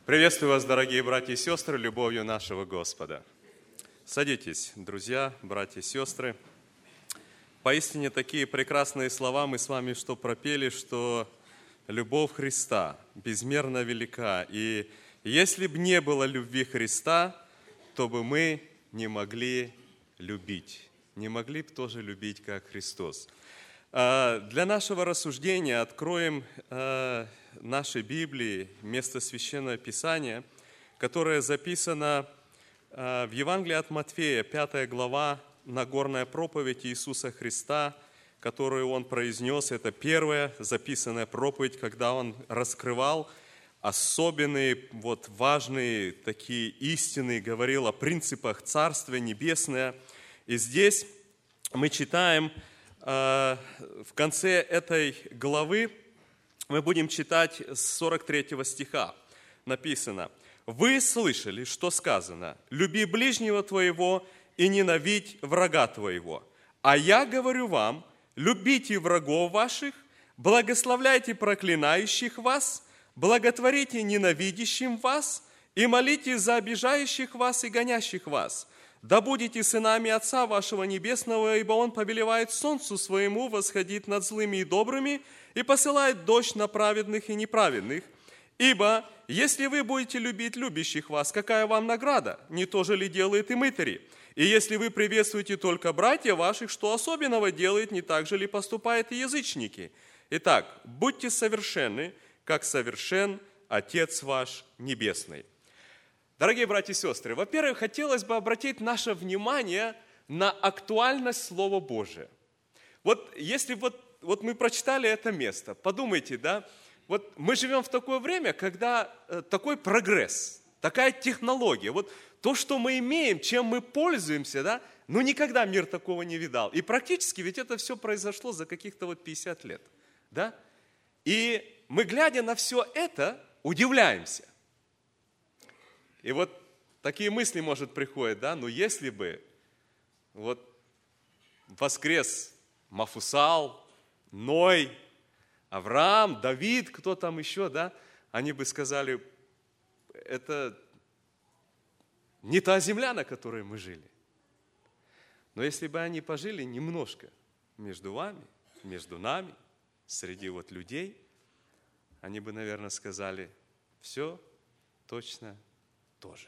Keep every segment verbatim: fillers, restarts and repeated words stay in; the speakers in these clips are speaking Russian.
Приветствую вас, дорогие братья и сестры, любовью нашего Господа. Садитесь, друзья, братья и сестры. Поистине такие прекрасные слова мы с вами что пропели, что любовь Христа безмерно велика. И если бы не было любви Христа, то бы мы не могли любить. Не могли бы тоже любить, как Христос. Для нашего рассуждения откроем нашей Библии место Священного Писания, которое записано в Евангелии от Матфея, пятая глава, Нагорная проповедь Иисуса Христа, которую Он произнес. Это первая записанная проповедь, когда Он раскрывал особенные, вот, важные такие истины, говорил о принципах Царствия Небесного. И здесь мы читаем в конце этой главы, мы будем читать с сорок третьего стиха. Написано: «Вы слышали, что сказано: люби ближнего твоего и ненавидь врага твоего. А я говорю вам: любите врагов ваших, благословляйте проклинающих вас, благотворите ненавидящим вас и молите за обижающих вас и гонящих вас. Да будете сынами Отца вашего Небесного, ибо Он повелевает солнцу своему восходить над злыми и добрыми и посылает дождь на праведных и неправедных. Ибо если вы будете любить любящих вас, какая вам награда? Не то же ли делают и мытари? И если вы приветствуете только братьев ваших, что особенного делает, не так же ли поступают и язычники? Итак, будьте совершенны, как совершен Отец ваш Небесный». Дорогие братья и сестры, во-первых, хотелось бы обратить наше внимание на актуальность Слова Божия. Вот если вот, вот мы прочитали это место, подумайте, да, вот мы живем в такое время, когда э, такой прогресс, такая технология, вот то, что мы имеем, чем мы пользуемся, да, ну никогда мир такого не видал. И практически ведь это все произошло за каких-то вот пятьдесят лет, да. И мы, глядя на все это, удивляемся. И вот такие мысли, может, приходят, да, ну если бы вот воскрес Мафусал, Ной, Авраам, Давид, кто там еще, да, они бы сказали: это не та земля, на которой мы жили. Но если бы они пожили немножко между вами, между нами, среди вот людей, они бы, наверное, сказали: все точно тоже.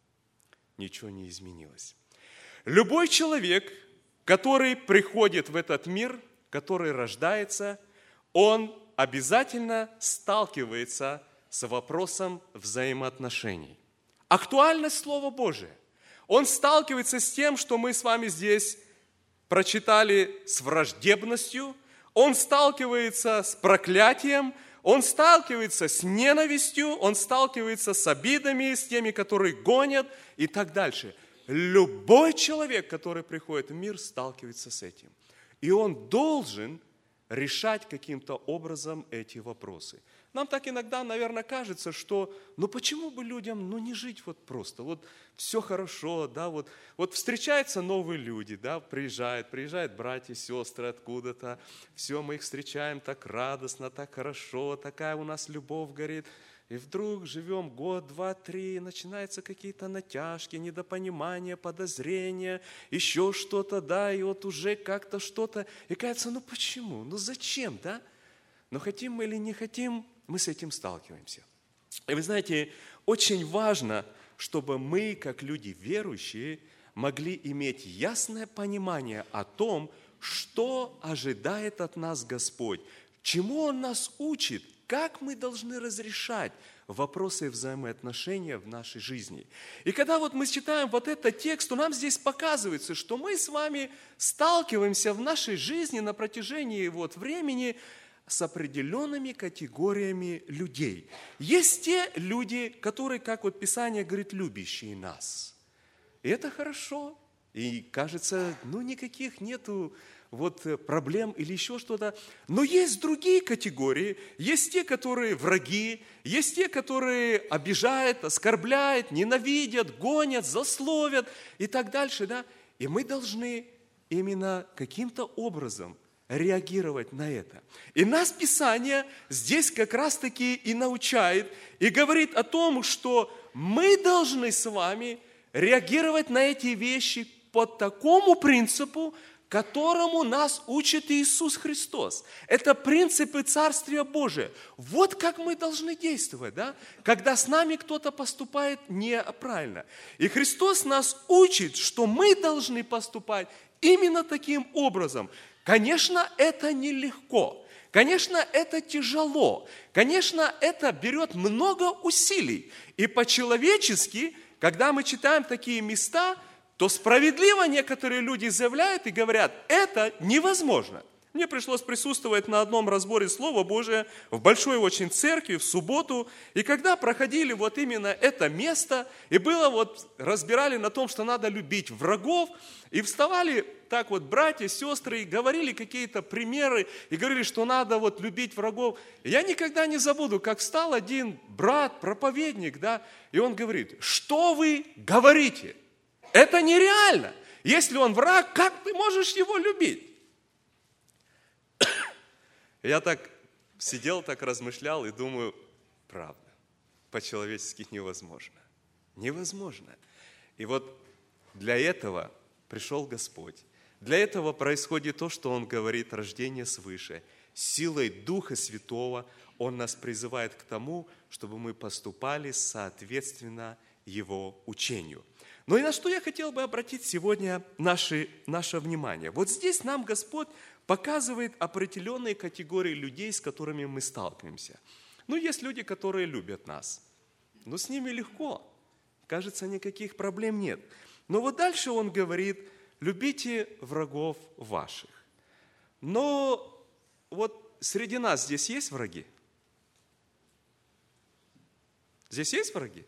Ничего не изменилось. Любой человек, который приходит в этот мир, который рождается, он обязательно сталкивается с вопросом взаимоотношений. Актуальность Слова Божия. Он сталкивается с тем, что мы с вами здесь прочитали, с враждебностью. Он сталкивается с проклятием. Он сталкивается с ненавистью, он сталкивается с обидами, с теми, которые гонят и так дальше. Любой человек, который приходит в мир, сталкивается с этим. И он должен решать каким-то образом эти вопросы. Нам так иногда, наверное, кажется, что ну почему бы людям ну, не жить вот просто, вот все хорошо, да, вот, вот встречаются новые люди, да, приезжают, приезжают братья, сестры откуда-то, все, мы их встречаем так радостно, так хорошо, такая у нас любовь горит. И вдруг живем год, два, три, начинаются какие-то натяжки, недопонимания, подозрения, еще что-то, да, и вот уже как-то что-то, и кажется, ну почему, ну зачем, да? Но хотим мы или не хотим, мы с этим сталкиваемся. И вы знаете, очень важно, чтобы мы, как люди верующие, могли иметь ясное понимание о том, что ожидает от нас Господь, чему Он нас учит, как мы должны разрешать вопросы взаимоотношения в нашей жизни. И когда вот мы читаем вот этот текст, то нам здесь показывается, что мы с вами сталкиваемся в нашей жизни на протяжении вот времени с определенными категориями людей. Есть те люди, которые, как вот Писание говорит, любящие нас. И это хорошо. И кажется, ну никаких нету вот проблем или еще что-то. Но есть другие категории. Есть те, которые враги. Есть те, которые обижают, оскорбляют, ненавидят, гонят, злословят и так дальше. Да? И мы должны именно каким-то образом реагировать на это. И нас Писание здесь как раз-таки и научает, и говорит о том, что мы должны с вами реагировать на эти вещи по такому принципу, которому нас учит Иисус Христос. Это принципы Царствия Божия. Вот как мы должны действовать, да? Когда с нами кто-то поступает неправильно. И Христос нас учит, что мы должны поступать именно таким образом. Конечно, это нелегко. Конечно, это тяжело. Конечно, это берет много усилий. И по-человечески, когда мы читаем такие места, то справедливо некоторые люди заявляют и говорят, это невозможно. Мне пришлось присутствовать на одном разборе Слова Божия в большой очень церкви в субботу. И когда проходили вот именно это место, и было вот, разбирали на том, что надо любить врагов, и вставали так вот братья, сестры, и говорили какие-то примеры, и говорили, что надо вот любить врагов. И я никогда не забуду, как встал один брат, проповедник, да, и он говорит, что вы говорите? Это нереально. Если он враг, как ты можешь его любить? Я так сидел, так размышлял и думаю, правда, по-человечески невозможно. Невозможно. И вот для этого пришел Господь. Для этого происходит то, что Он говорит, рождение свыше. Силой Духа Святого Он нас призывает к тому, чтобы мы поступали соответственно Его учению. Ну и на что я хотел бы обратить сегодня наше, наше внимание. Вот здесь нам Господь показывает определенные категории людей, с которыми мы сталкиваемся. Ну, есть люди, которые любят нас. Но с ними легко. Кажется, никаких проблем нет. Но вот дальше Он говорит, любите врагов ваших. Но вот среди нас здесь есть враги? Здесь есть враги?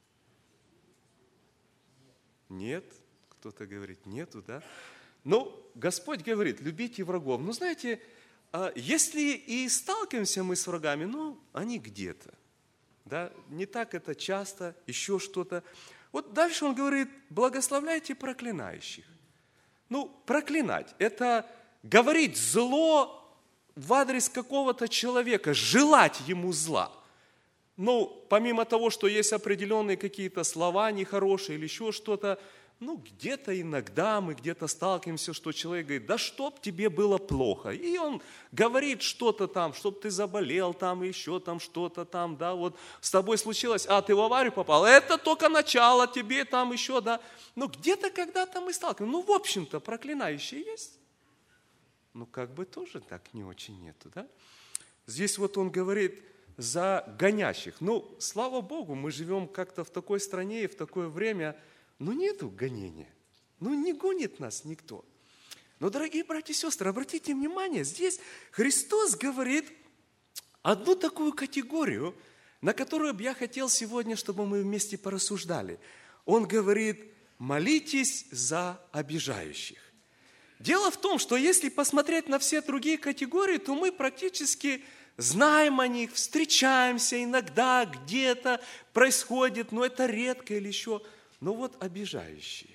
Нет. Кто-то говорит, нету, да? Но Господь говорит, любите врагов. Ну, знаете, если и сталкиваемся мы с врагами, ну, они где-то. Да? Не так это часто, еще что-то. Вот дальше Он говорит, благословляйте проклинающих. Ну, проклинать – это говорить зло в адрес какого-то человека, желать ему зла. Ну, помимо того, что есть определенные какие-то слова нехорошие или еще что-то, ну, где-то иногда мы где-то сталкиваемся, что человек говорит, да чтоб тебе было плохо. И он говорит что-то там, чтоб ты заболел там, еще там что-то там, да, вот с тобой случилось, а ты в аварию попал, это только начало, тебе там еще, да. Ну, где-то когда-то мы сталкиваемся. Ну, в общем-то, проклинающие есть. Ну, как бы тоже так не очень нету, да. Здесь вот он говорит за гонящих. Ну, слава Богу, мы живем как-то в такой стране и в такое время, ну, нету гонения. Ну, не гонит нас никто. Но, дорогие братья и сестры, обратите внимание, здесь Христос говорит одну такую категорию, на которую бы я хотел сегодня, чтобы мы вместе порассуждали. Он говорит, молитесь за обижающих. Дело в том, что если посмотреть на все другие категории, то мы практически знаем о них, встречаемся иногда, где-то происходит, но это редко или еще. Но вот обижающие.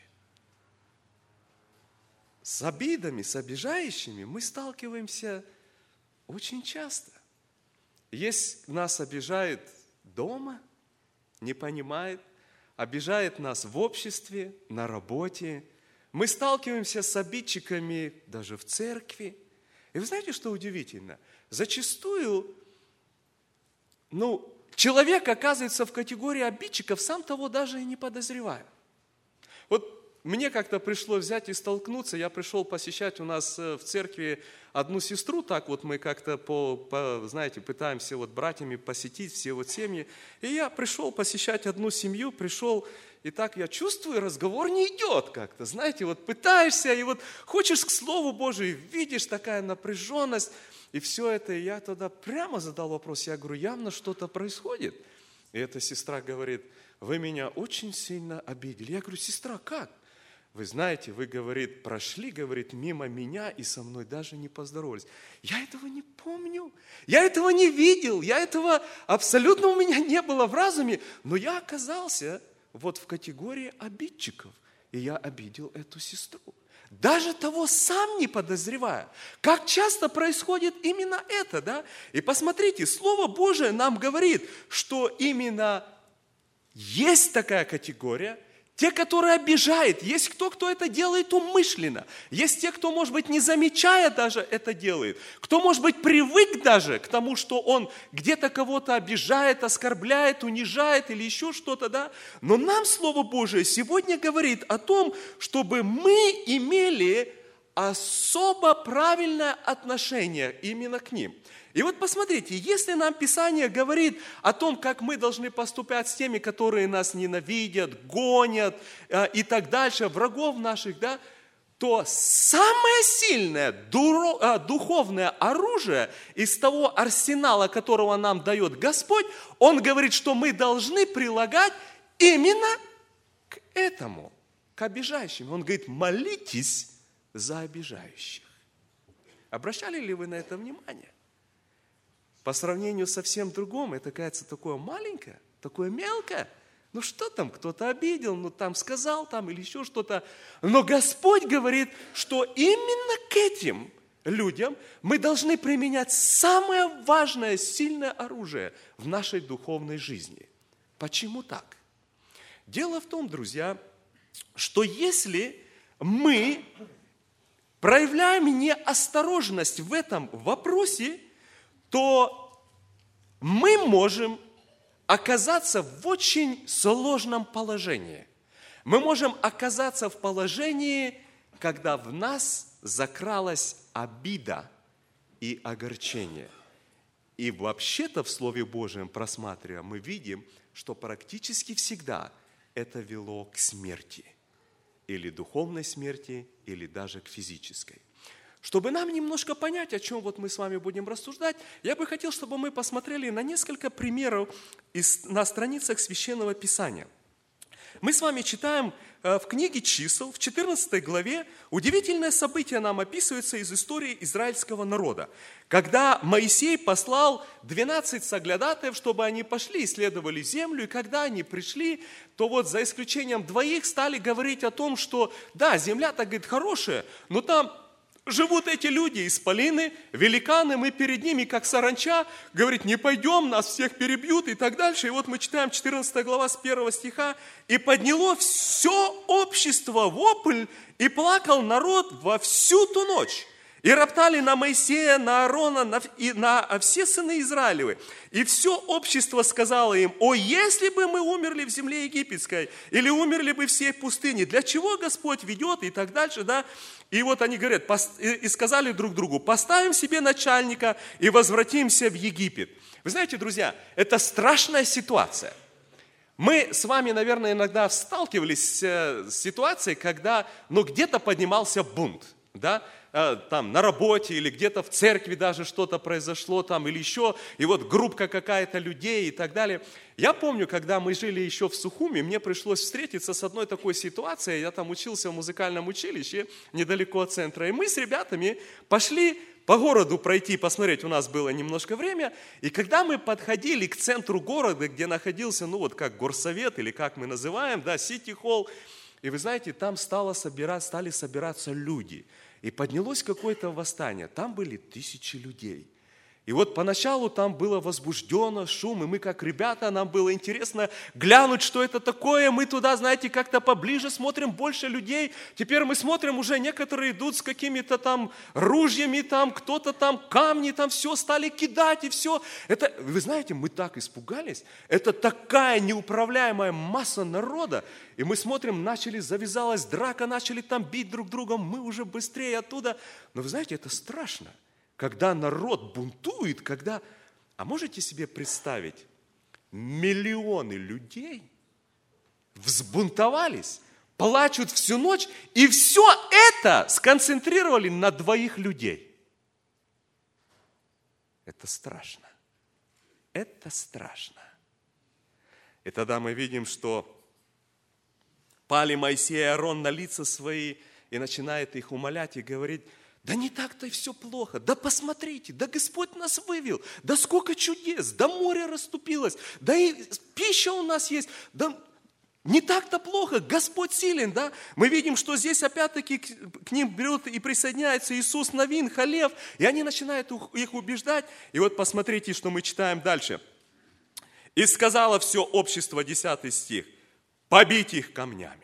С обидами, с обижающими мы сталкиваемся очень часто. Есть нас обижает дома, не понимает, обижает нас в обществе, на работе. Мы сталкиваемся с обидчиками даже в церкви. И вы знаете, что удивительно? Зачастую, ну, человек оказывается в категории обидчиков, сам того даже и не подозревая. Вот мне как-то пришлось взять и столкнуться. Я пришел посещать у нас в церкви одну сестру, так вот мы как-то, по, по, знаете, пытаемся вот братьями посетить все вот семьи. И я пришел посещать одну семью, пришел, и так я чувствую, разговор не идет как-то. Знаете, вот пытаешься, и вот хочешь к Слову Божию, видишь такая напряженность, и все это, и я тогда прямо задал вопрос, я говорю, явно что-то происходит. И эта сестра говорит, вы меня очень сильно обидели. Я говорю, сестра, как? Вы знаете, вы, говорит, прошли, говорит, мимо меня и со мной даже не поздоровались. Я этого не помню, я этого не видел, я этого абсолютно у меня не было в разуме, но я оказался вот в категории обидчиков, и я обидел эту сестру. даже того сам не подозревая. Как часто происходит именно это, да? И посмотрите, Слово Божие нам говорит, что именно есть такая категория, те, которые обижают. Есть кто, кто это делает умышленно. Есть те, кто, может быть, не замечая даже это делает. Кто, может быть, привык даже к тому, что он где-то кого-то обижает, оскорбляет, унижает или еще что-то, да. Но нам Слово Божие сегодня говорит о том, чтобы мы имели особо правильное отношение именно к ним. И вот посмотрите, если нам Писание говорит о том, как мы должны поступать с теми, которые нас ненавидят, гонят э, и так дальше, врагов наших, да, то самое сильное дуро, э, духовное оружие из того арсенала, которого нам дает Господь, Он говорит, что мы должны прилагать именно к этому, к обижающим. Он говорит, молитесь за обижающих. Обращали ли вы на это внимание? По сравнению со всем другим, это, кажется, такое маленькое, такое мелкое. Ну что там, кто-то обидел, ну там сказал, там или еще что-то. Но Господь говорит, что именно к этим людям мы должны применять самое важное, сильное оружие в нашей духовной жизни. Почему так? Дело в том, друзья, что если мы проявляем неосторожность в этом вопросе, то мы можем оказаться в очень сложном положении. Мы можем оказаться в положении, когда в нас закралась обида и огорчение. И вообще-то в Слове Божьем, просматривая, мы видим, что практически всегда это вело к смерти. Или духовной смерти, или даже к физической. Чтобы нам немножко понять, о чем вот мы с вами будем рассуждать, я бы хотел, чтобы мы посмотрели на несколько примеров из, на страницах Священного Писания. Мы с вами читаем в книге Чисел, в четырнадцатой главе, удивительное событие нам описывается из истории израильского народа. Когда Моисей послал двенадцать соглядатаев, чтобы они пошли, исследовали землю, и когда они пришли, то вот за исключением двоих стали говорить о том, что да, земля-то, говорит, хорошая, но там живут эти люди, исполины, великаны, мы перед ними, как саранча, говорит, не пойдем, нас всех перебьют и так дальше. И вот мы читаем четырнадцатая глава с первого стиха. «И подняло все общество вопль, и плакал народ во всю ту ночь. И роптали на Моисея, на Аарона на, и на все сыны Израилевы. И все общество сказало им, о, если бы мы умерли в земле египетской, или умерли бы в всей пустыне, для чего Господь ведет?» И так дальше, да. И вот они говорят, и сказали друг другу, поставим себе начальника и возвратимся в Египет. Вы знаете, друзья, это страшная ситуация. Мы с вами, наверное, иногда сталкивались с ситуацией, когда ну, где-то поднимался бунт, да, там на работе или где-то в церкви даже что-то произошло там или еще, и вот группка какая-то людей и так далее. Я помню, когда мы жили еще в Сухуми, мне пришлось встретиться с одной такой ситуацией, я там учился в музыкальном училище недалеко от центра, и мы с ребятами пошли по городу пройти, посмотреть, у нас было немножко время, и когда мы подходили к центру города, где находился, ну вот как горсовет или как мы называем, да, сити-холл, и вы знаете, там стало собирать, стали собираться люди. И поднялось какое-то восстание. Там были тысячи людей. И вот поначалу там было возбуждено, шум, и мы как ребята, нам было интересно глянуть, что это такое. Мы туда, знаете, как-то поближе смотрим, больше людей. Теперь мы смотрим, уже некоторые идут с какими-то там ружьями, там кто-то там камни, там все стали кидать и все. Это, вы знаете, мы так испугались. Это такая неуправляемая масса народа. И мы смотрим, начали, завязалась драка, начали там бить друг друга, мы уже быстрее оттуда. Но вы знаете, это страшно. Когда народ бунтует, когда... А можете себе представить, миллионы людей взбунтовались, плачут всю ночь, и все это сконцентрировали на двоих людей. Это страшно. Это страшно. И тогда мы видим, что пали Моисей и Аарон на лица свои, и начинает их умолять и говорить, да не так-то и все плохо, да посмотрите, да Господь нас вывел, да сколько чудес, да море расступилось, да и пища у нас есть, да не так-то плохо, Господь силен, да? Мы видим, что здесь опять-таки к, к ним берет и присоединяется Иисус Навин, Халев, и они начинают их убеждать. И вот посмотрите, что мы читаем дальше. «И сказала все общество», десятый стих, «побить их камнями».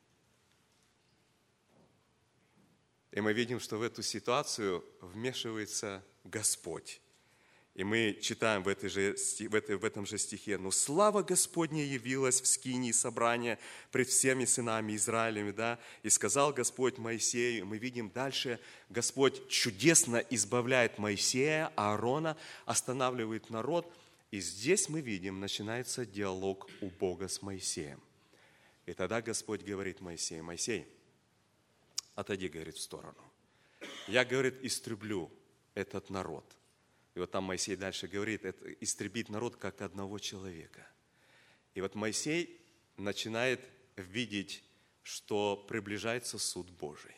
И мы видим, что в эту ситуацию вмешивается Господь. И мы читаем в, этой же, в, этой, в этом же стихе: «Но слава Господня явилась в скинии собрания пред всеми сынами Израилевыми, да, и сказал Господь Моисею». Мы видим дальше, Господь чудесно избавляет Моисея, Аарона, останавливает народ. И здесь мы видим, начинается диалог у Бога с Моисеем. И тогда Господь говорит Моисею: «Моисей, отойди, говорит, в сторону. Я, говорит, истреблю этот народ». И вот там Моисей дальше говорит: это истребить народ как одного человека. И вот Моисей начинает видеть, что приближается суд Божий.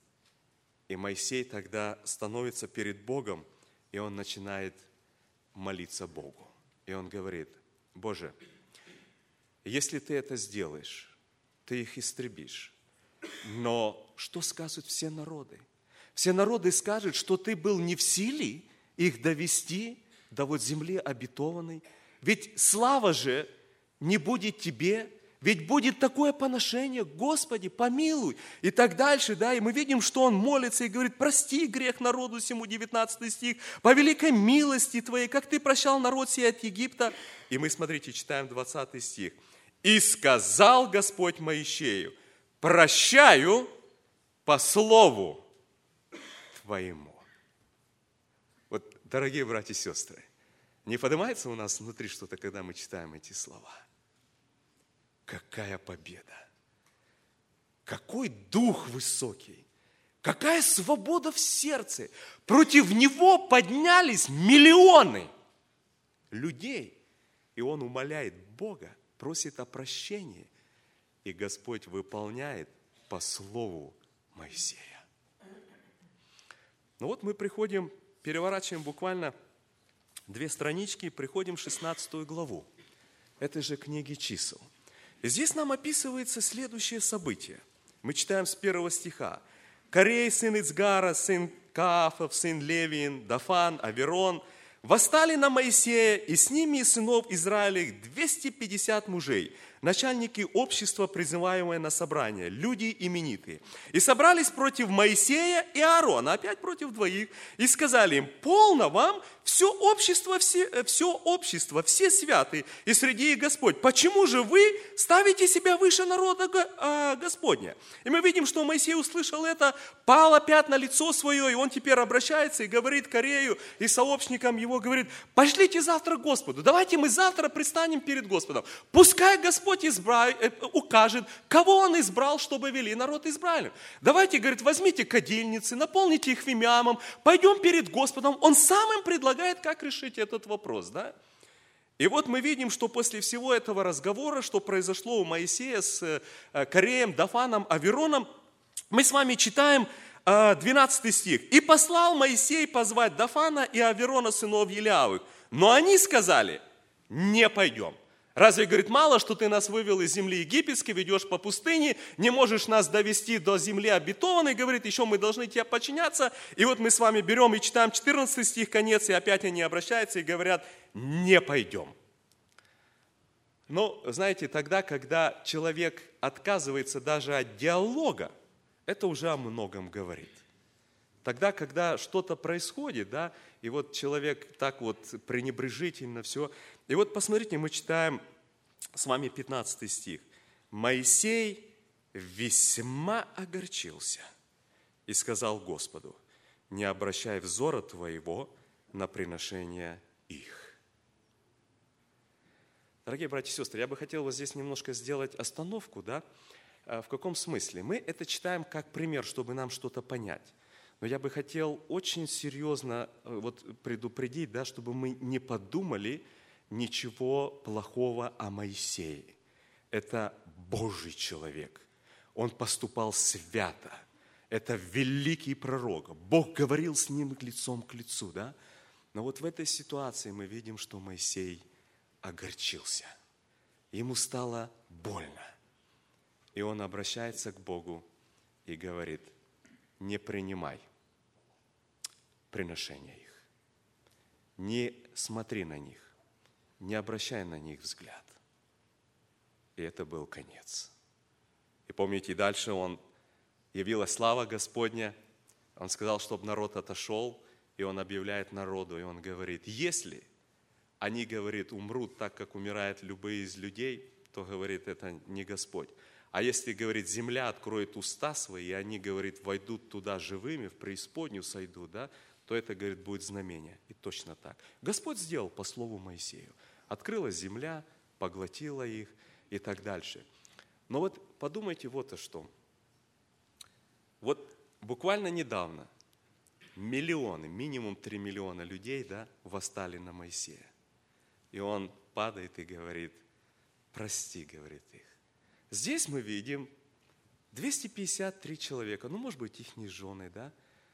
И Моисей тогда становится перед Богом, и он начинает молиться Богу. И он говорит: «Боже, если ты это сделаешь, ты их истребишь. Но что скажут все народы? Все народы скажут, что ты был не в силе их довести до вот земли обетованной. Ведь слава же не будет тебе, ведь будет такое поношение, Господи, помилуй». И так дальше, да, и мы видим, что он молится и говорит: «Прости грех народу сему», девятнадцатый стих, «по великой милости Твоей, как Ты прощал народ сей от Египта». И мы, смотрите, читаем двадцатый стих. «И сказал Господь Моисею: прощаю по слову Твоему». Вот, дорогие братья и сестры, не поднимается у нас внутри что-то, когда мы читаем эти слова? Какая победа! Какой дух высокий! Какая свобода в сердце! Против него поднялись миллионы людей. И он умоляет Бога, просит о прощении. И Господь выполняет по слову Моисея. Ну вот мы приходим, переворачиваем буквально две странички, приходим в шестнадцатую главу этой же книги чисел. И здесь нам описывается следующее событие. Мы читаем с первого стиха. «Корей, сын Ицгара, сын Каафов, сын Левиин, Дафан, Аверон восстали на Моисея, и с ними из сынов Израилевых двести пятьдесят мужей, начальники общества, призываемые на собрание, люди именитые. И собрались против Моисея и Аарона, опять против двоих, и сказали им: полно вам, все общество, все, все общество, все святые, и среди их Господь. Почему же вы ставите себя выше народа Господня? И мы видим, что Моисей услышал это, пал опять на лицо свое, и он теперь обращается и говорит Корею и сообщникам его, говорит: пошлите завтра к Господу, давайте мы завтра предстанем перед Господом. Пускай Господь избра... укажет, кого Он избрал, чтобы вели народ Израиля. Давайте, говорит, возьмите кадильницы, наполните их вимиамом, пойдем перед Господом. Он сам им предлагает, как решить этот вопрос, да? И вот мы видим, что после всего этого разговора, что произошло у Моисея с Кореем, Дафаном, Авероном, мы с вами читаем двенадцатый стих. «И послал Моисей позвать Дафана и Аверона, сынов Елиавых. Но они сказали: не пойдем». Разве, говорит, мало, что ты нас вывел из земли египетской, ведешь по пустыне, не можешь нас довести до земли обетованной, говорит, еще мы должны тебе подчиняться. И вот мы с вами берем и читаем четырнадцатый стих, конец, и опять они обращаются и говорят: не пойдем. Но, знаете, тогда, когда человек отказывается даже от диалога, это уже о многом говорит. Тогда, когда что-то происходит, да, и вот человек так вот пренебрежительно все. И вот посмотрите, мы читаем с вами пятнадцатый стих. «Моисей весьма огорчился и сказал Господу: не обращай взора твоего на приношение их». Дорогие братья и сестры, я бы хотел вот здесь немножко сделать остановку, да, в каком смысле? Мы это читаем как пример, чтобы нам что-то понять. Но я бы хотел очень серьезно вот предупредить, да, чтобы мы не подумали ничего плохого о Моисее. Это Божий человек. Он поступал свято. Это великий пророк. Бог говорил с ним лицом к лицу. Да? Но вот в этой ситуации мы видим, что Моисей огорчился. Ему стало больно. И он обращается к Богу и говорит: не принимай приношения их, не смотри на них, не обращай на них взгляд. И это был конец. И помните, дальше он, явилась слава Господня, он сказал, чтобы народ отошел, и он объявляет народу, и он говорит: если они, говорит, умрут так, как умирают любые из людей, то, говорит, это не Господь. А если, говорит, земля откроет уста свои, и они, говорит, войдут туда живыми, в преисподнюю сойдут, да, то это, говорит, будет знамение. И точно так. Господь сделал по слову Моисею. Открылась земля, поглотила их и так дальше. Но вот подумайте вот о что. Вот буквально недавно миллионы, минимум три миллиона людей, да, восстали на Моисея. И он падает и говорит: прости, говорит, их. Здесь мы видим двести пятьдесят три человека, ну, может быть, их не жены, да,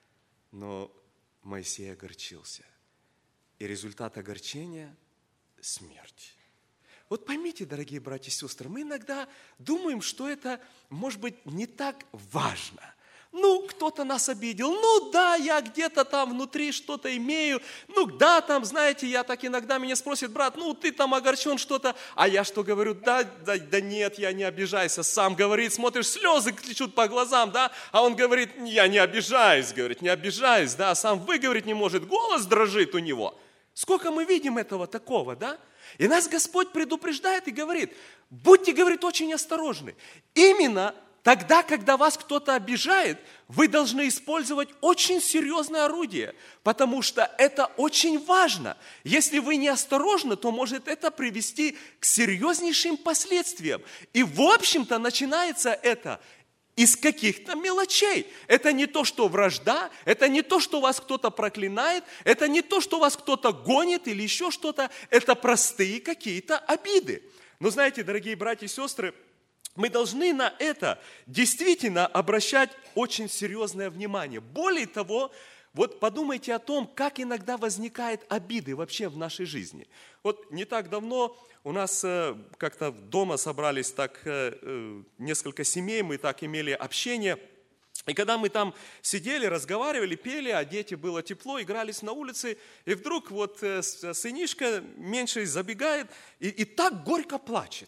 но Моисей огорчился. И результат огорчения – смерть. Вот поймите, дорогие братья и сестры, мы иногда думаем, что это, может быть, не так важно. Ну, кто-то нас обидел. Ну, да, я где-то там внутри что-то имею. Ну, да, там, знаете, я так иногда меня спросит: брат, ну, ты там огорчен что-то. А я что говорю? Да, да, да нет, я не обижайся. Сам говорит, смотришь, слезы течут по глазам, да. А он говорит: я не обижаюсь, говорит, не обижаюсь, да. Сам выговорить не может, голос дрожит у него. Сколько мы видим этого такого, да? И нас Господь предупреждает и говорит: будьте, говорит, очень осторожны. Именно тогда, когда вас кто-то обижает, вы должны использовать очень серьезное орудие, потому что это очень важно. Если вы не осторожны, то может это привести к серьезнейшим последствиям. И в общем-то начинается это из каких-то мелочей. Это не то, что вражда, это не то, что вас кто-то проклинает, это не то, что вас кто-то гонит или еще что-то. Это простые какие-то обиды. Но знаете, дорогие братья и сестры, мы должны на это действительно обращать очень серьезное внимание. Более того, вот подумайте о том, как иногда возникают обиды вообще в нашей жизни. Вот не так давно у нас как-то дома собрались так несколько семей, мы так имели общение. И когда мы там сидели, разговаривали, пели, а дети было тепло, игрались на улице, и вдруг вот сынишка меньший забегает и, и так горько плачет.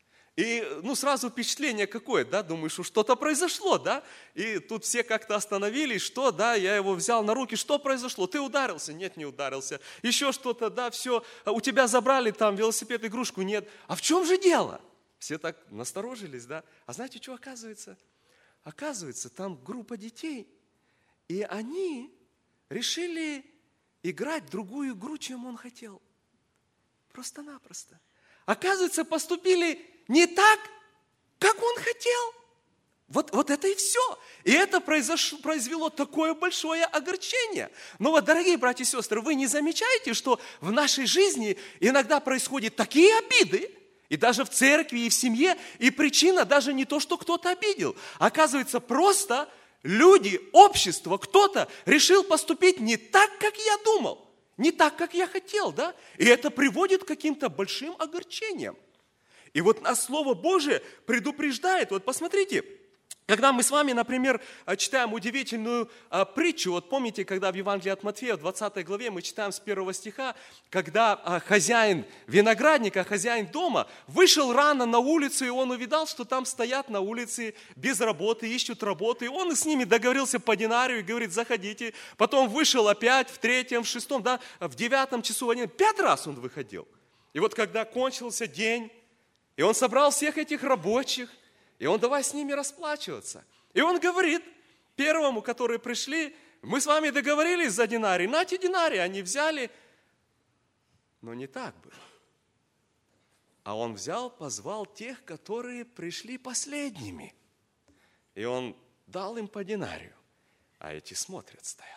И ну, сразу впечатление какое, да, думаешь, что что-то произошло, да, и тут все как-то остановились, что, да, я его взял на руки, что произошло, ты ударился? Нет, не ударился, еще что-то, да, все, у тебя забрали там велосипед, игрушку, нет, а в чем же дело? Все так насторожились, да, а знаете, что оказывается? Оказывается, там группа детей, и они решили играть в другую игру, чем он хотел, просто-напросто. Оказывается, поступили не так, как он хотел. Вот, вот это и все. И это произошло, произвело такое большое огорчение. Но вот, дорогие братья и сестры, вы не замечаете, что в нашей жизни иногда происходят такие обиды, и даже в церкви, и в семье, и причина даже не то, что кто-то обидел. Оказывается, просто люди, общество, кто-то решил поступить не так, как я думал, не так, как я хотел, да? И это приводит к каким-то большим огорчениям. И вот нас Слово Божие предупреждает. Вот посмотрите, когда мы с вами, например, читаем удивительную притчу, вот помните, когда в Евангелии от Матфея, в двадцатой главе, мы читаем с первого стиха, когда хозяин виноградника, хозяин дома, вышел рано на улицу, и он увидал, что там стоят на улице без работы, ищут работы, и он с ними договорился по динарию и говорит: заходите. Потом вышел опять в третьем, в шестом, да, в девятом часу, один, пять раз он выходил. И вот когда кончился день, и он собрал всех этих рабочих, и он давай с ними расплачиваться. И он говорит первому, которые пришли: мы с вами договорились за динарий, нате динарий, они взяли. Но не так было. А он взял, позвал тех, которые пришли последними. И он дал им по динарию, а эти смотрят, стоят.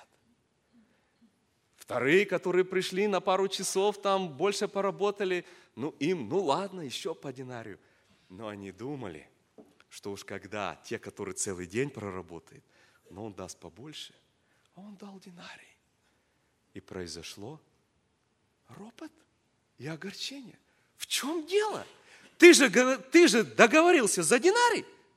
Вторые, которые пришли на пару часов, там больше поработали, ну им, ну ладно, еще по динарию. Но они думали, что уж когда те, которые целый день проработают, но он даст побольше, а он дал динарий. И произошло ропот и огорчение. В чем дело? Ты же, ты же договорился за динарий.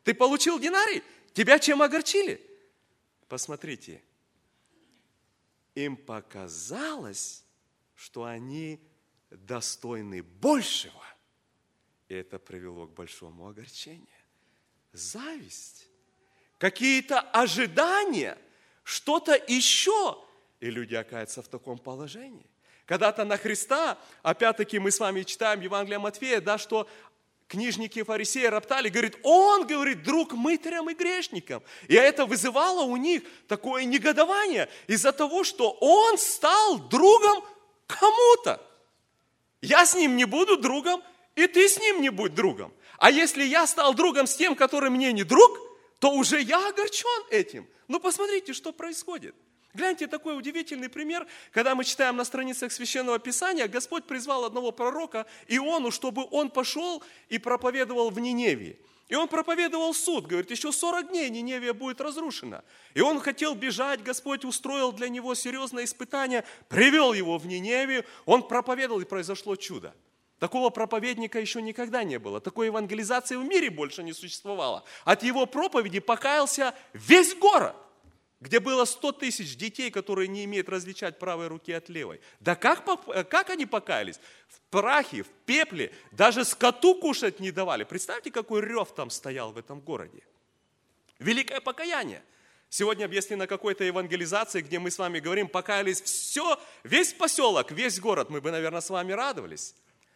Ты получил динарий? Тебя чем огорчили? Посмотрите, им показалось, что они достойны большего. И это привело к большому огорчению. Зависть, какие-то ожидания, что-то еще. И люди оказываются в таком положении. Когда-то на Христа, опять-таки мы с вами читаем Евангелие Матфея, да, что книжники и фарисеи роптали, говорит, он, говорит, друг мытарям и грешникам. И это вызывало у них такое негодование из-за того, что он стал другом кому-то. Я с ним не буду другом, и ты с ним не будь другом. А если я стал другом с тем, который мне не друг, то уже я огорчен этим. Ну, посмотрите, что происходит. Гляньте, такой удивительный пример, когда мы читаем на страницах Священного Писания, Господь призвал одного пророка Иону, чтобы он пошел и проповедовал в Ниневии. И он проповедовал суд, говорит, еще сорок дней Ниневия будет разрушена. И он хотел бежать, Господь устроил для него серьезное испытание, привел его в Ниневию, он проповедовал, и произошло чудо. Такого проповедника еще никогда не было, такой евангелизации в мире больше не существовало. От его проповеди покаялся весь город, где было сто тысяч детей, которые не имеют различать правой руки от левой. Да как, как они покаялись? В прахе, в пепле, даже скоту кушать не давали. Представьте, какой рев там стоял в этом городе. Великое покаяние. Сегодня, если на какой-то евангелизации, где мы с вами говорим, покаялись все, весь поселок, весь город, мы бы, наверное, с вами радовались.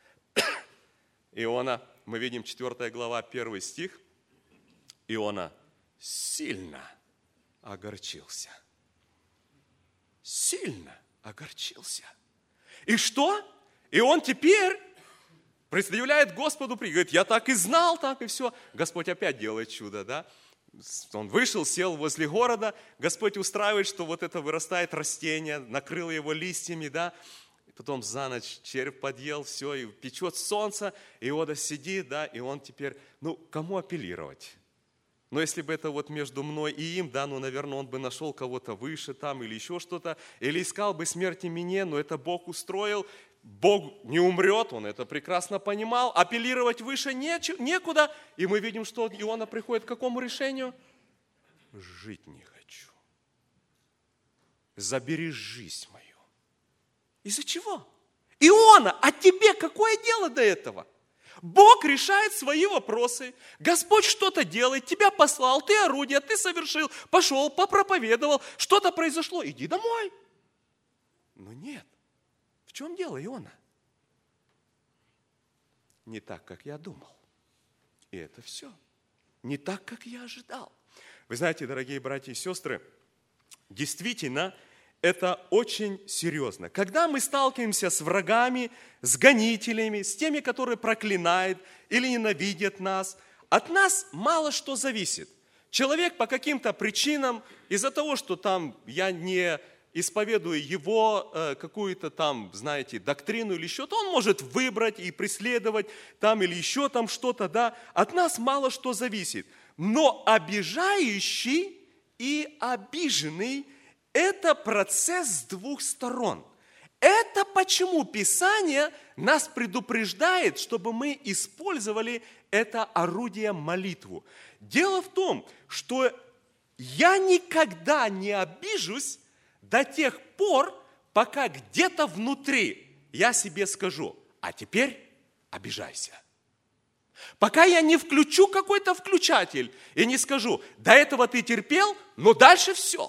Иона, мы видим четвёртая глава, первый стих. Иона сильно огорчился. Сильно огорчился. И что? И он теперь предъявляет Господу, говорит, я так и знал, так и все. Господь опять делает чудо, да? Он вышел, сел возле города, Господь устраивает, что вот это вырастает растение, накрыл его листьями, да? Потом за ночь червь подъел, все, и печет солнце, Иода сидит, да, и он теперь, ну, кому апеллировать? Но если бы это вот между мной и им, да, ну, наверное, он бы нашел кого-то выше там или еще что-то, или искал бы смерти мне, но это Бог устроил, Бог не умрет, он это прекрасно понимал, апеллировать выше некуда, и мы видим, что Иона приходит к какому решению? Жить не хочу. Забери жизнь мою. Из-за чего? Иона, а тебе какое дело до этого? Бог решает свои вопросы. Господь что-то делает, тебя послал, ты орудие, ты совершил, пошел, попроповедовал, что-то произошло, иди домой. Но нет. В чем дело, Иона? Не так, как я думал. И это все. Не так, как я ожидал. Вы знаете, дорогие братья и сестры, действительно, это очень серьезно. Когда мы сталкиваемся с врагами, с гонителями, с теми, которые проклинают или ненавидят нас, от нас мало что зависит. Человек по каким-то причинам, из-за того, что там я не исповедую его э, какую-то там, знаете, доктрину или что-то, он может выбрать и преследовать там или еще там что-то, да. От нас мало что зависит. Но обижающий и обиженный – это процесс с двух сторон. Это почему Писание нас предупреждает, чтобы мы использовали это орудие молитву. Дело в том, что я никогда не обижусь до тех пор, пока где-то внутри я себе скажу, а теперь обижайся. Пока я не включу какой-то включатель и не скажу, до этого ты терпел, но дальше все.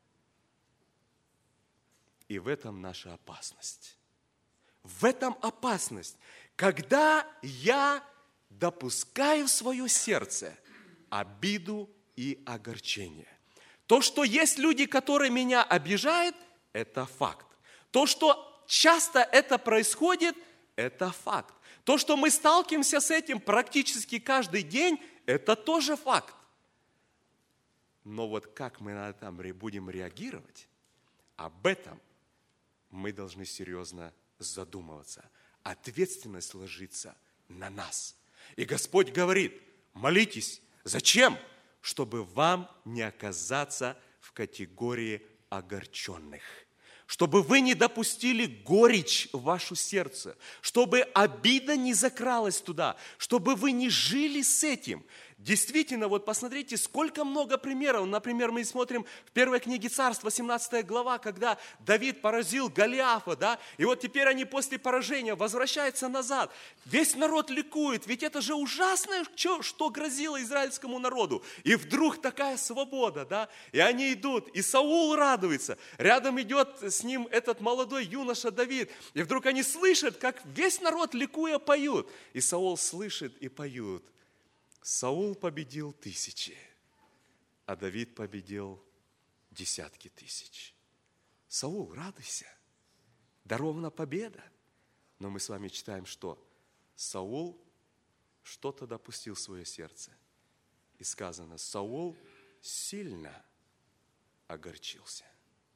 И в этом наша опасность. В этом опасность, когда я допускаю в свое сердце обиду и огорчение. То, что есть люди, которые меня обижают, это факт. То, что часто это происходит, это факт. То, что мы сталкиваемся с этим практически каждый день, это тоже факт. Но вот как мы на это будем реагировать, об этом мы должны серьезно задумываться. Ответственность ложится на нас. И Господь говорит, молитесь. Зачем? Чтобы вам не оказаться в категории огорченных. Чтобы вы не допустили горечь в ваше сердце. Чтобы обида не закралась туда. Чтобы вы не жили с этим. Действительно, вот посмотрите, сколько много примеров. Например, мы смотрим в первой книге Царств, восемнадцатая глава, когда Давид поразил Голиафа, да, и вот теперь они после поражения возвращаются назад. Весь народ ликует, ведь это же ужасное, что грозило израильскому народу. И вдруг такая свобода, да, и они идут, и Саул радуется. Рядом идет с ним этот молодой юноша Давид, и вдруг они слышат, как весь народ ликуя поют. И Саул слышит и поют. Саул победил тысячи, а Давид победил десятки тысяч. Саул, радуйся, дарована победа. Но мы с вами читаем, что Саул что-то допустил в свое сердце. И сказано, Саул сильно огорчился.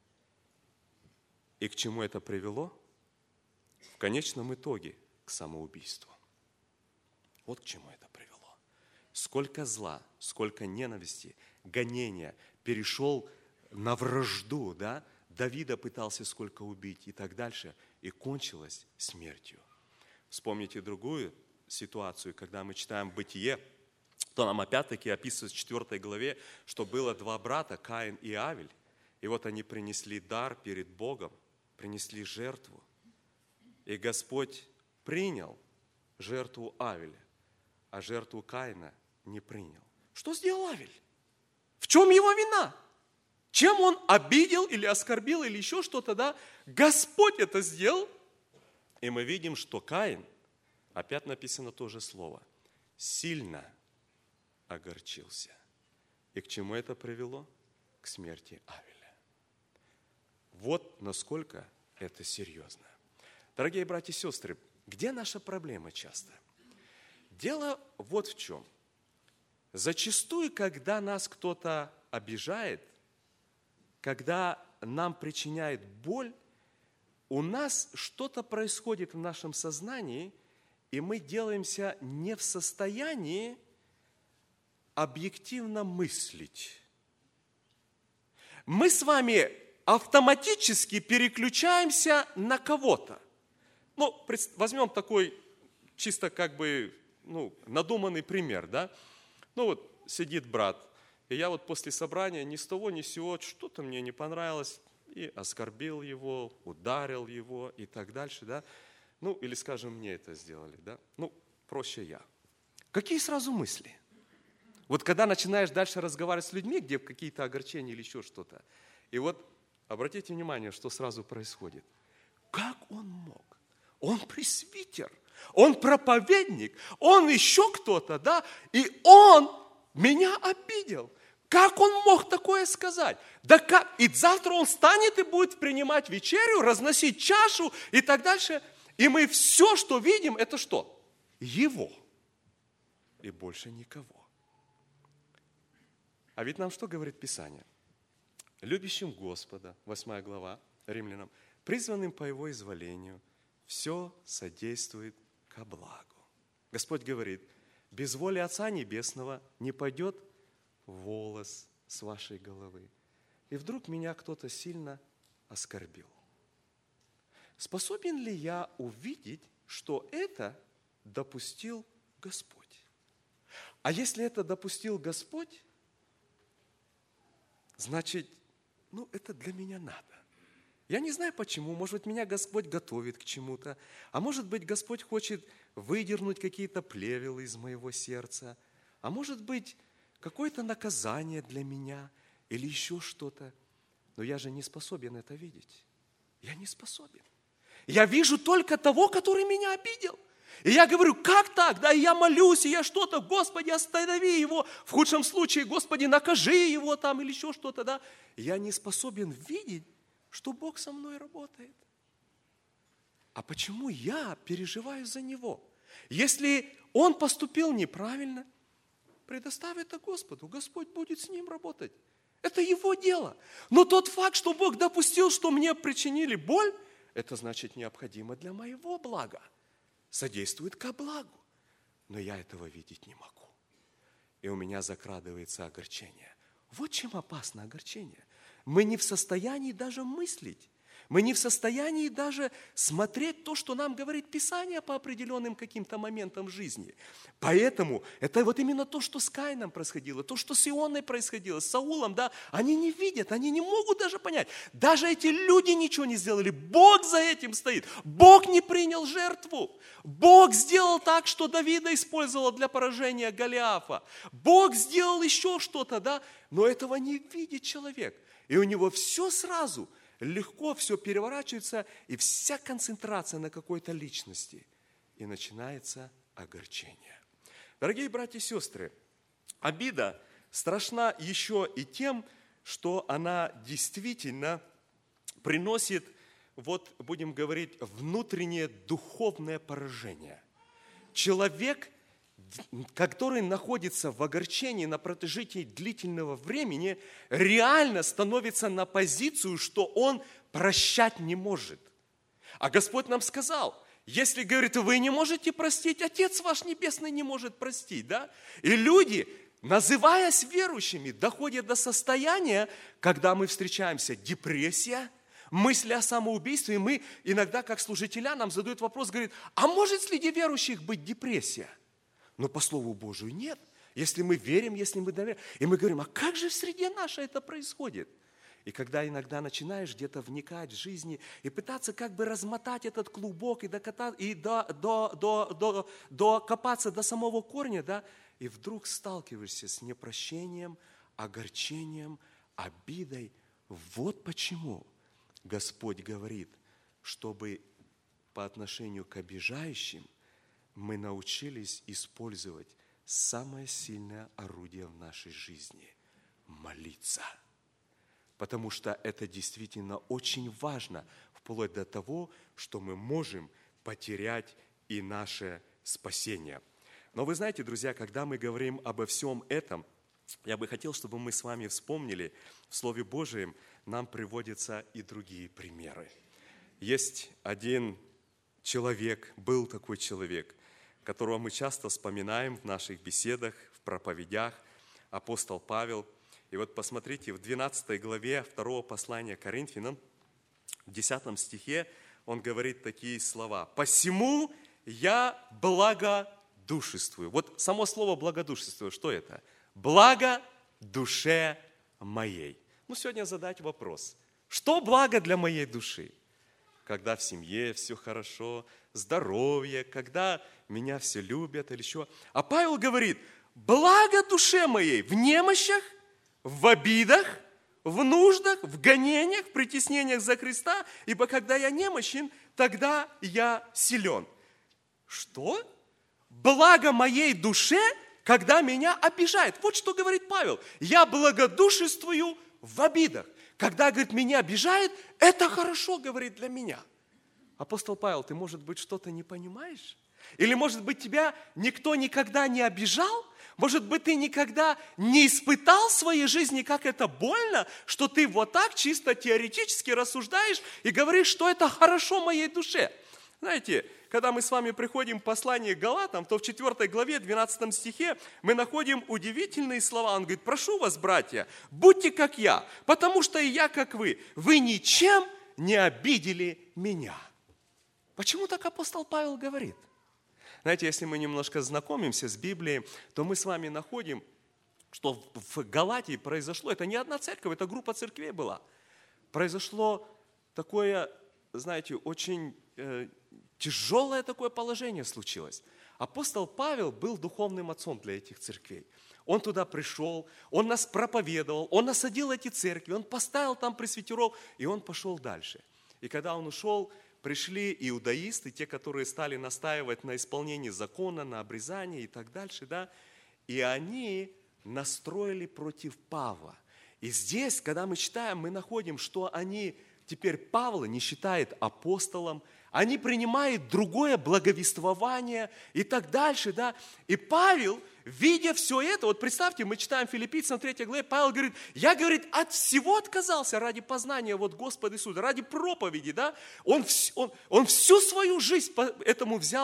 И к чему это привело? В конечном итоге к самоубийству. Вот к чему это привело. Сколько зла, сколько ненависти, гонения, перешел на вражду, да? Давида пытался сколько убить и так дальше, и кончилось смертью. Вспомните другую ситуацию, когда мы читаем Бытие, то нам опять-таки описывается в четвёртой главе, что было два брата, Каин и Авель, и вот они принесли дар перед Богом, принесли жертву, и Господь принял жертву Авеля, а жертву Каина не принял. Что сделал Авель? В чем его вина? Чем он обидел или оскорбил, или еще что-то, да? Господь это сделал. И мы видим, что Каин, опять написано то же слово, сильно огорчился. И к чему это привело? К смерти Авеля. Вот насколько это серьезно. Дорогие братья и сестры, где наша проблема часто? Дело вот в чем. Зачастую, когда нас кто-то обижает, когда нам причиняет боль, у нас что-то происходит в нашем сознании, и мы делаемся не в состоянии объективно мыслить. Мы с вами автоматически переключаемся на кого-то. Ну, возьмем такой чисто как бы ну, надуманный пример, да? Ну вот сидит брат, и я вот после собрания ни с того ни с сего что-то мне не понравилось, и оскорбил его, ударил его и так дальше, да? Ну, или, скажем, мне это сделали, да? Ну, проще я. Какие сразу мысли? Вот когда начинаешь дальше разговаривать с людьми, где какие-то огорчения или еще что-то, и вот обратите внимание, что сразу происходит. Как он мог? Он пресвитер, он проповедник, он еще кто-то, да? И он меня обидел. Как он мог такое сказать? Да как? И завтра он встанет и будет принимать вечерю, разносить чашу и так дальше. И мы все, что видим, это что? Его. И больше никого. А ведь нам что говорит Писание? Любящим Господа, восьмая глава, Римлянам, призванным по Его изволению, все содействует ко благу. Господь говорит, без воли Отца Небесного не пойдет волос с вашей головы. И вдруг меня кто-то сильно оскорбил. Способен ли я увидеть, что это допустил Господь? А если это допустил Господь, значит, ну, это для меня надо. Я не знаю почему, может быть, меня Господь готовит к чему-то, а может быть, Господь хочет выдернуть какие-то плевелы из моего сердца, а может быть, какое-то наказание для меня или еще что-то. Но я же не способен это видеть. Я не способен. Я вижу только того, который меня обидел. И я говорю, как так? Да, и я молюсь, и я что-то, Господи, останови его. В худшем случае, Господи, накажи его там или еще что-то, да. Я не способен видеть, что Бог со мной работает. А почему я переживаю за него? Если он поступил неправильно, предоставь это Господу. Господь будет с ним работать. Это его дело. Но тот факт, что Бог допустил, что мне причинили боль, это значит необходимо для моего блага. Содействует ко благу. Но я этого видеть не могу. И у меня закрадывается огорчение. Вот чем опасно огорчение. Мы не в состоянии даже мыслить. Мы не в состоянии даже смотреть то, что нам говорит Писание по определенным каким-то моментам жизни. Поэтому это вот именно то, что с Каином происходило, то, что с Ионой происходило, с Саулом, да, они не видят, они не могут даже понять. Даже эти люди ничего не сделали. Бог за этим стоит. Бог не принял жертву. Бог сделал так, что Давида использовал для поражения Голиафа. Бог сделал еще что-то, да, но этого не видит человек. И у него все сразу легко все переворачивается, и вся концентрация на какой-то личности. И начинается огорчение. Дорогие братья и сестры, обида страшна еще и тем, что она действительно приносит, вот будем говорить, внутреннее духовное поражение. Человек, который находится в огорчении на протяжении длительного времени, реально становится на позицию, что он прощать не может. А Господь нам сказал, если, говорит, вы не можете простить, Отец ваш Небесный не может простить, да? И люди, называясь верующими, доходят до состояния, когда мы встречаемся, депрессия, мысли о самоубийстве, и мы иногда, как служителя, нам задают вопрос, говорит, а может среди верующих быть депрессия? Но по Слову Божию нет. Если мы верим, если мы доверяем. И мы говорим, а как же в среде нашей это происходит? И когда иногда начинаешь где-то вникать в жизни и пытаться как бы размотать этот клубок и, докатать, и до, до, до, до, докопаться до самого корня, да, и вдруг сталкиваешься с непрощением, огорчением, обидой. Вот почему Господь говорит, чтобы по отношению к обижающим мы научились использовать самое сильное орудие в нашей жизни – молиться. Потому что это действительно очень важно, вплоть до того, что мы можем потерять и наше спасение. Но вы знаете, друзья, когда мы говорим обо всем этом, я бы хотел, чтобы мы с вами вспомнили, в Слове Божьем нам приводятся и другие примеры. Есть один человек, был такой человек, которого мы часто вспоминаем в наших беседах, в проповедях, апостол Павел. И вот посмотрите, в двенадцатой главе второго послания Коринфянам, в десятом стихе, он говорит такие слова. «Посему я благодушествую». Вот само слово «благодушествую», что это? «Благо душе моей». Ну, сегодня задать вопрос. Что благо для моей души? Когда в семье все хорошо, здоровье, когда меня все любят или еще. А Павел говорит, благо душе моей в немощах, в обидах, в нуждах, в гонениях, в притеснениях за Христа, ибо когда я немощен, тогда я силен. Что? Благо моей душе, когда меня обижают. Вот что говорит Павел. Я благодушествую в обидах. Когда, говорит, меня обижает, это хорошо, говорит, для меня. Апостол Павел, ты, может быть, что-то не понимаешь? Или, может быть, тебя никто никогда не обижал? Может быть, ты никогда не испытал в своей жизни, как это больно, что ты вот так чисто теоретически рассуждаешь и говоришь, что это хорошо моей душе. Знаете, когда мы с вами приходим к посланию к Галатам, то в четвёртой главе, двенадцатом стихе мы находим удивительные слова. Он говорит, прошу вас, братья, будьте как я, потому что и я как вы. Вы ничем не обидели меня. Почему так апостол Павел говорит? Знаете, если мы немножко знакомимся с Библией, то мы с вами находим, что в Галатии произошло, это не одна церковь, это группа церквей была. Произошло такое, знаете, очень э, тяжелое такое положение случилось. Апостол Павел был духовным отцом для этих церквей. Он туда пришел, он нас проповедовал, он насадил эти церкви, он поставил там пресвитеров, и он пошел дальше. И когда он ушел, пришли иудаисты, те, которые стали настаивать на исполнении закона, на обрезании и так дальше, да, и они настроили против Павла. И здесь, когда мы читаем, мы находим, что они теперь Павла не считают апостолом, они принимают другое благовествование и так дальше, да. И Павел, видя все это, вот представьте, мы читаем Филиппийцам третьей главе, Павел говорит, я, говорит, от всего отказался ради познания вот Господа Иисуса, ради проповеди, да. Он, он, он всю свою жизнь по этому взял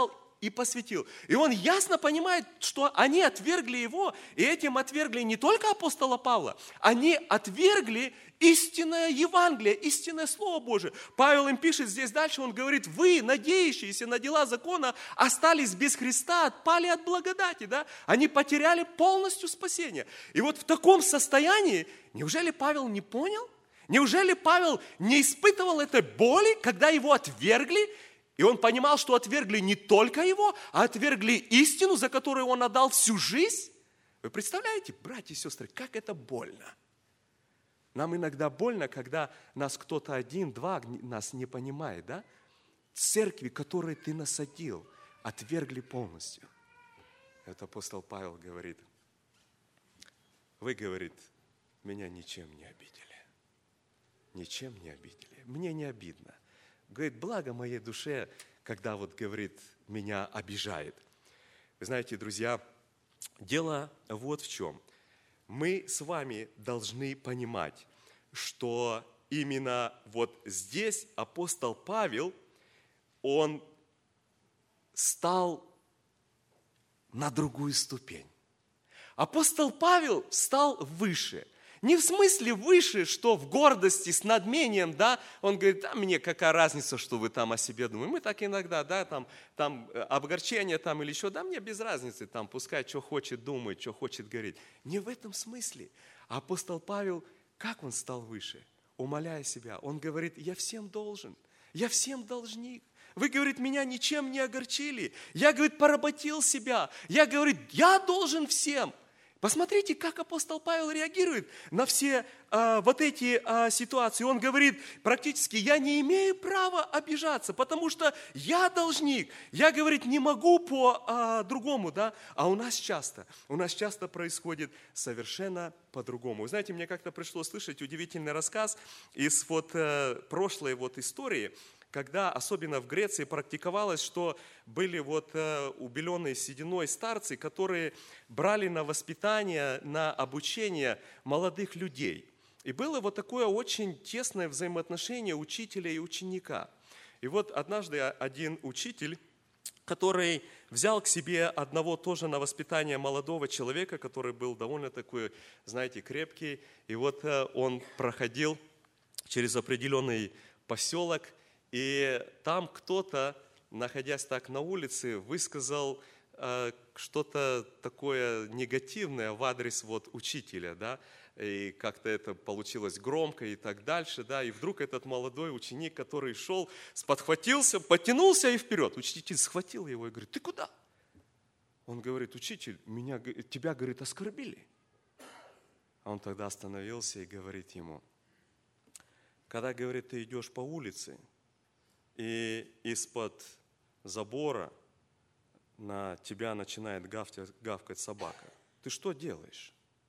и посвятил. И он ясно понимает, что они отвергли его, и этим отвергли не только апостола Павла, они отвергли истинное Евангелие, истинное Слово Божие. Павел им пишет здесь дальше, он говорит, вы, надеющиеся на дела закона, остались без Христа, отпали от благодати, да? Они потеряли полностью спасение. И вот в таком состоянии, неужели Павел не понял? Неужели Павел не испытывал этой боли, когда его отвергли? И он понимал, что отвергли не только его, а отвергли истину, за которую он отдал всю жизнь? Вы представляете, братья и сестры, как это больно? Нам иногда больно, когда нас кто-то один, два нас не понимает, да? Церкви, которые ты насадил, отвергли полностью. Это апостол Павел говорит, вы, говорит, меня ничем не обидели. Ничем не обидели. Мне не обидно. Говорит, благо моей душе, когда вот, говорит, меня обижает. Вы знаете, друзья, дело вот в чем. Мы с вами должны понимать, что именно вот здесь апостол Павел, он стал на другую ступень. Апостол Павел стал выше. Не в смысле выше, что в гордости, с надмением, да, он говорит, да, мне какая разница, что вы там о себе думаете. Мы так иногда, да, там, там обогорчение там или еще, да, мне без разницы, там, пускай что хочет думать, что хочет говорить. Не в этом смысле. А апостол Павел, как он стал выше? Умаляя себя, он говорит, я всем должен, я всем должник. Вы, говорит, меня ничем не огорчили. Я, говорит, поработил себя. Я, говорит, я должен всем. Посмотрите, как апостол Павел реагирует на все а, вот эти а, ситуации. Он говорит практически, я не имею права обижаться, потому что я должник. Я, говорит, не могу по-другому, да? А у нас часто, у нас часто происходит совершенно по-другому. Вы знаете, мне как-то пришлось слышать удивительный рассказ из вот э, прошлой вот истории, когда особенно в Греции практиковалось, что были вот э, убеленные сединой старцы, которые брали на воспитание, на обучение молодых людей. И было вот такое очень тесное взаимоотношение учителя и ученика. И вот однажды один учитель, который взял к себе одного тоже на воспитание молодого человека, который был довольно такой, знаете, крепкий, и вот э, он проходил через определенный поселок, и там кто-то, находясь так на улице, высказал э, что-то такое негативное в адрес вот учителя, да, и как-то это получилось громко и так дальше, да, и вдруг этот молодой ученик, который шел, сподхватился, потянулся и вперед. Учитель схватил его и говорит, ты куда? Он говорит, учитель, меня, тебя, говорит, оскорбили. А он тогда остановился и говорит ему, когда, говорит, ты идешь по улице, и из-под забора на тебя начинает гавкать, гавкать собака. Ты что делаешь?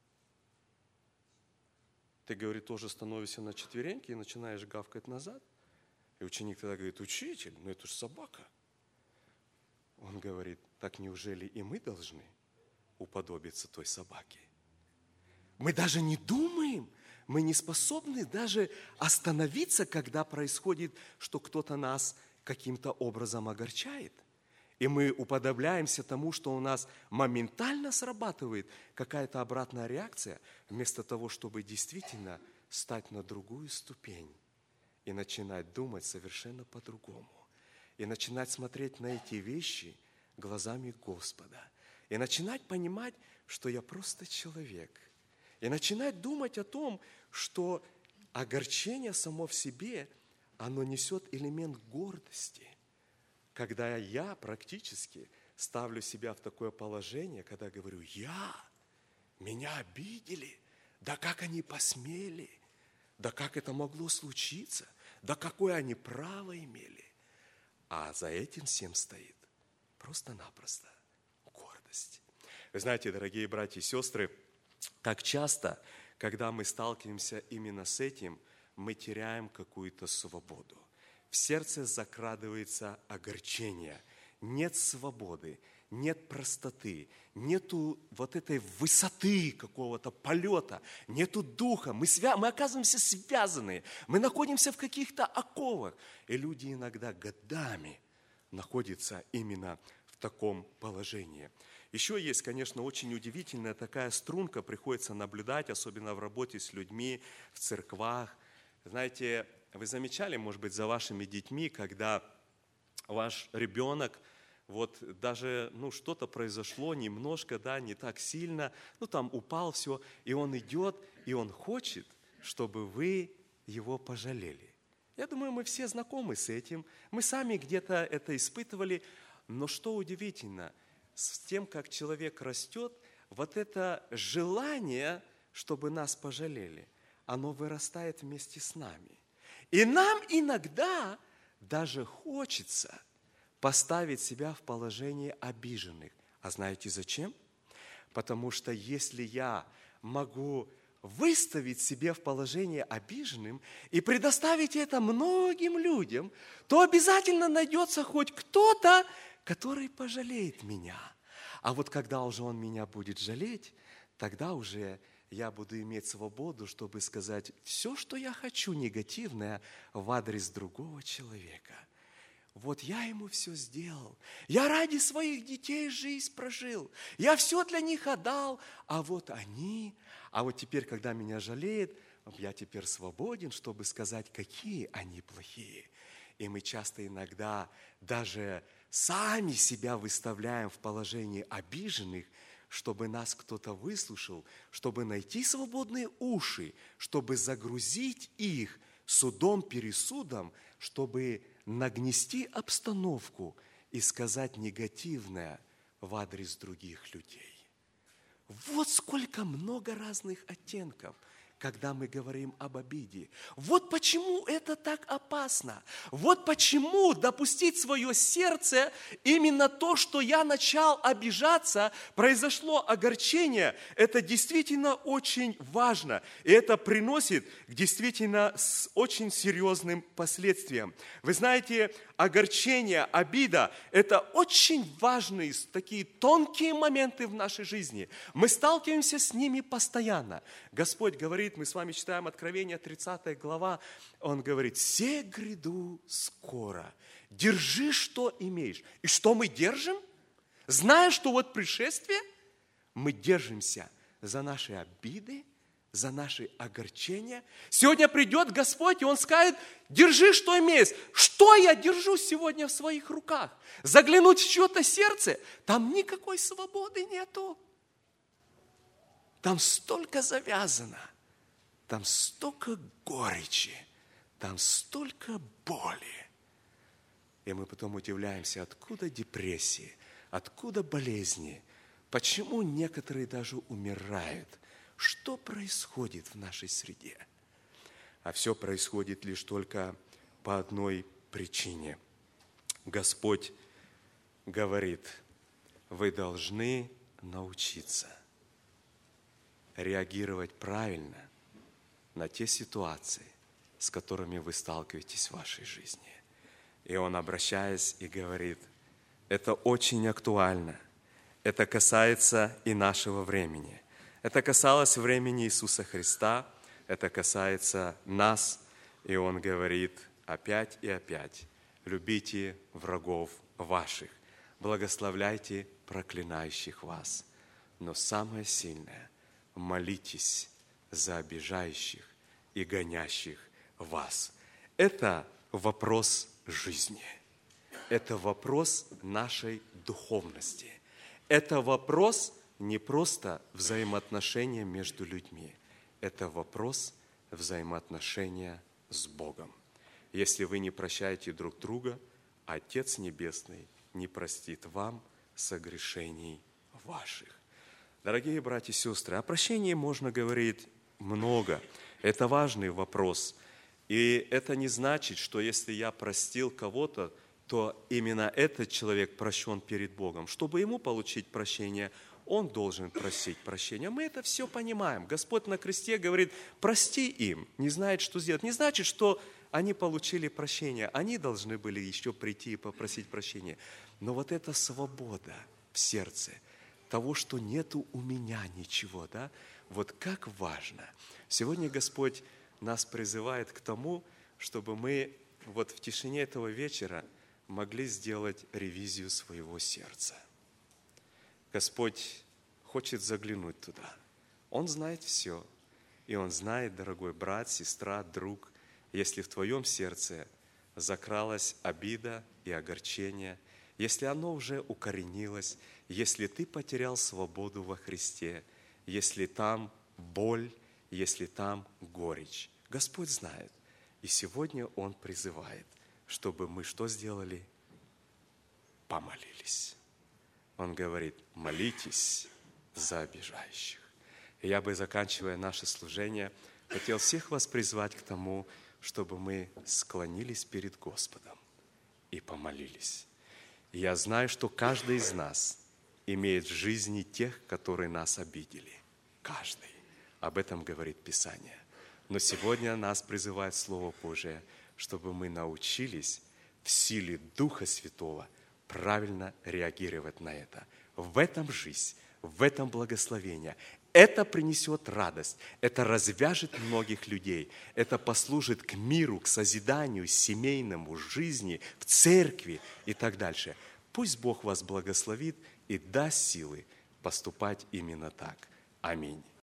Ты, говорит, тоже становишься на четвереньки и начинаешь гавкать назад? И ученик тогда говорит, учитель, ну это же собака. Он говорит, так неужели и мы должны уподобиться той собаке? Мы даже не думаем, мы не способны даже остановиться, когда происходит, что кто-то нас каким-то образом огорчает. И мы уподобляемся тому, что у нас моментально срабатывает какая-то обратная реакция, вместо того, чтобы действительно стать на другую ступень и начинать думать совершенно по-другому. И начинать смотреть на эти вещи глазами Господа. И начинать понимать, что я просто человек. И начинать думать о том, что огорчение само в себе, оно несет элемент гордости. Когда я практически ставлю себя в такое положение, когда говорю, я, меня обидели, да как они посмели, да как это могло случиться, да какое они право имели. А за этим всем стоит просто-напросто гордость. Вы знаете, дорогие братья и сестры, так часто, когда мы сталкиваемся именно с этим, мы теряем какую-то свободу. В сердце закрадывается огорчение. Нет свободы, нет простоты, нету вот этой высоты какого-то полета, нету духа. Мы, свя... мы оказываемся связаны, мы находимся в каких-то оковах. И люди иногда годами находятся именно в в таком положении. Еще есть, конечно, очень удивительная такая струнка, приходится наблюдать, особенно в работе с людьми, в церквах. Знаете, вы замечали, может быть, за вашими детьми, когда ваш ребенок, вот даже ну, что-то произошло немножко, да, не так сильно, ну там упал все, и он идет, и он хочет, чтобы вы его пожалели. Я думаю, мы все знакомы с этим, мы сами где-то это испытывали, но что удивительно, с тем, как человек растет, вот это желание, чтобы нас пожалели, оно вырастает вместе с нами. И нам иногда даже хочется поставить себя в положение обиженных. А знаете зачем? Потому что если я могу выставить себя в положение обиженным и предоставить это многим людям, то обязательно найдется хоть кто-то, который пожалеет меня. А вот когда уже он меня будет жалеть, тогда уже я буду иметь свободу, чтобы сказать все, что я хочу негативное в адрес другого человека. Вот я ему все сделал. Я ради своих детей жизнь прожил. Я все для них отдал. А вот они, а вот теперь, когда меня жалеют, я теперь свободен, чтобы сказать, какие они плохие. И мы часто иногда даже сами себя выставляем в положении обиженных, чтобы нас кто-то выслушал, чтобы найти свободные уши, чтобы загрузить их судом-пересудом, чтобы нагнести обстановку и сказать негативное в адрес других людей. Вот сколько много разных оттенков, когда мы говорим об обиде. Вот почему это так опасно. Вот почему допустить в свое сердце именно то, что я начал обижаться, произошло огорчение. Это действительно очень важно. И это приносит действительно с очень серьезным последствиям. Вы знаете, огорчение, обида – это очень важные, такие тонкие моменты в нашей жизни. Мы сталкиваемся с ними постоянно. Господь говорит, мы с вами читаем Откровение, тридцатая глава, Он говорит, «Се гряду скоро, держи, что имеешь». И что мы держим? Зная, что вот пришествие, мы держимся за наши обиды, за наши огорчения. Сегодня придет Господь, и Он скажет, держи, что имеешь. Что я держу сегодня в своих руках? Заглянуть в чье-то сердце, там никакой свободы нету. Там столько завязано, там столько горечи, там столько боли. И мы потом удивляемся, откуда депрессии, откуда болезни, почему некоторые даже умирают. Что происходит в нашей среде? А все происходит лишь только по одной причине. Господь говорит, вы должны научиться реагировать правильно на те ситуации, с которыми вы сталкиваетесь в вашей жизни. И Он, обращаясь, и говорит, это очень актуально, это касается и нашего времени. Это касалось времени Иисуса Христа, это касается нас, и Он говорит опять и опять, любите врагов ваших, благословляйте проклинающих вас. Но самое сильное, молитесь за обижающих и гонящих вас. Это вопрос жизни. Это вопрос нашей духовности. Это вопрос не просто взаимоотношения между людьми. Это вопрос взаимоотношения с Богом. Если вы не прощаете друг друга, Отец Небесный не простит вам согрешений ваших. Дорогие братья и сестры, о прощении можно говорить много. Это важный вопрос. И это не значит, что если я простил кого-то, то именно этот человек прощен перед Богом. Чтобы ему получить прощение, он должен просить прощения. Мы это все понимаем. Господь на кресте говорит, прости им, не знает, что сделать. Не значит, что они получили прощение. Они должны были еще прийти и попросить прощения. Но вот эта свобода в сердце, того, что нету у меня ничего, да, вот как важно. Сегодня Господь нас призывает к тому, чтобы мы вот в тишине этого вечера могли сделать ревизию своего сердца. Господь хочет заглянуть туда. Он знает все. И Он знает, дорогой брат, сестра, друг, если в твоем сердце закралась обида и огорчение, если оно уже укоренилось, если ты потерял свободу во Христе, если там боль, если там горечь. Господь знает. И сегодня Он призывает, чтобы мы что сделали? Помолились. Он говорит, молитесь за обижающих. И я бы, заканчивая наше служение, хотел всех вас призвать к тому, чтобы мы склонились перед Господом и помолились. И я знаю, что каждый из нас имеет в жизни тех, которые нас обидели. Каждый. Об этом говорит Писание. Но сегодня нас призывает Слово Божие, чтобы мы научились в силе Духа Святого правильно реагировать на это. В этом жизнь, в этом благословение. Это принесет радость, это развяжет многих людей, это послужит к миру, к созиданию семейному, жизни, в церкви и так дальше. Пусть Бог вас благословит и даст силы поступать именно так. Аминь.